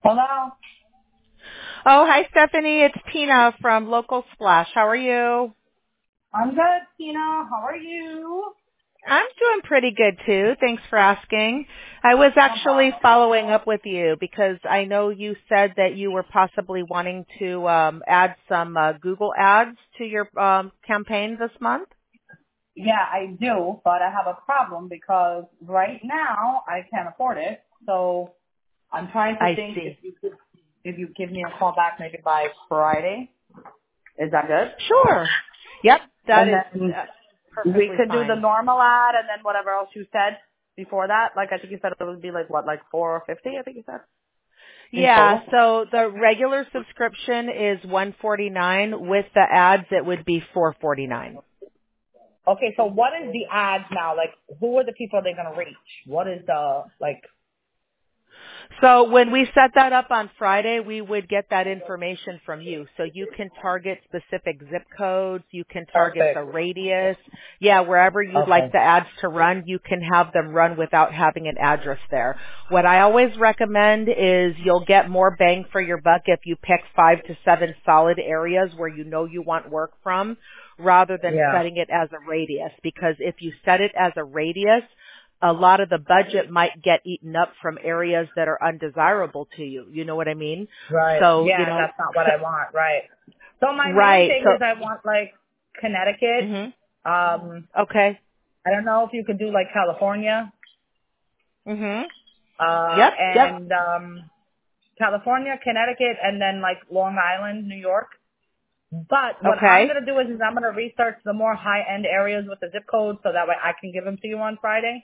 Hello. Oh, hi, Stephanie. It's Tina from Local Splash. How are you? I'm good, Tina. How are you? I'm doing pretty good, too. Thanks for asking. I was actually Uh-huh. following up with you because I know you said that you were possibly wanting to add some Google ads to your campaign this month. Yeah, I do, but I have a problem because right now I can't afford it. So I'm trying to I think see. if you give me a call back maybe by Friday. Is that good? Sure. Yep, that And is then we perfectly could do the fine. normal ad and then whatever else you said before that. Like I think you said it would be like what, like 450? I think you said in Yeah, total. so the regular subscription is $149. With the ads, it would be $449. Okay, so what is the ads now? Like, who are the people they're gonna reach? What is the like? So when we set that up on Friday, we would get that information from you. So you can target specific zip codes, you can target the Perfect. radius. Yeah, wherever you'd like Okay. the ads to run, you can have them run without having an address there. What I always recommend is you'll get more bang for your buck if you pick 5 to 7 solid areas where you know you want work from rather than Yeah. setting it as a radius, because if you set it as a radius, a lot of the budget might get eaten up from areas that are undesirable to you. You know what I mean? Right. So, Yeah, and that's not what I want. Right. So my main right. thing is I want like So, Connecticut. okay. I don't know if you could do like California. Mhm. Yep. Yep. And California, Connecticut, and then like Long Island, New York. But what I'm Okay. gonna do is I'm gonna research the more high end areas with the zip codes so that way I can give them to you on Friday.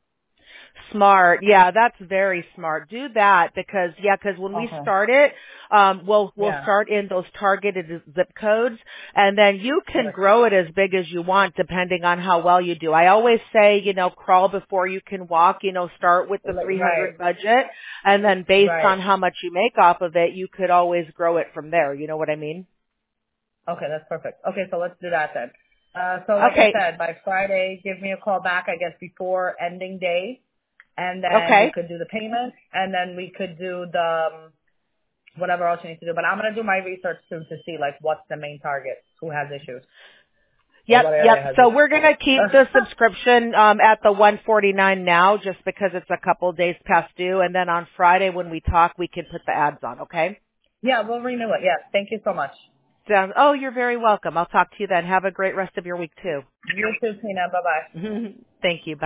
Smart. Yeah, that's very smart. Do that because when we Okay. start it, we'll Yeah. start in those targeted zip codes, and then you can grow it as big as you want depending on how well you do. I always say, crawl before you can walk. Start with the Right. 300 budget, and then based Right. on how much you make off of it, you could always grow it from there. You know what I mean? Okay, that's perfect. Okay, so let's do that then. So like I Okay. said, by Friday, give me a call back, I guess, before ending day, and then we Okay. could do the payment, and then we could do the whatever else you need to do. But I'm gonna do my research too to see like what's the main target, who has issues, or Yep, what area yep. has So issues. we're gonna keep the subscription at the 149 now, just because it's a couple days past due, and then on Friday when we talk, we can put the ads on. Okay? Yeah, we'll renew it. Yes, thank you so much. Sounds. Oh, you're very welcome. I'll talk to you then. Have a great rest of your week too. You too, Tina. Bye bye. Thank you. Bye.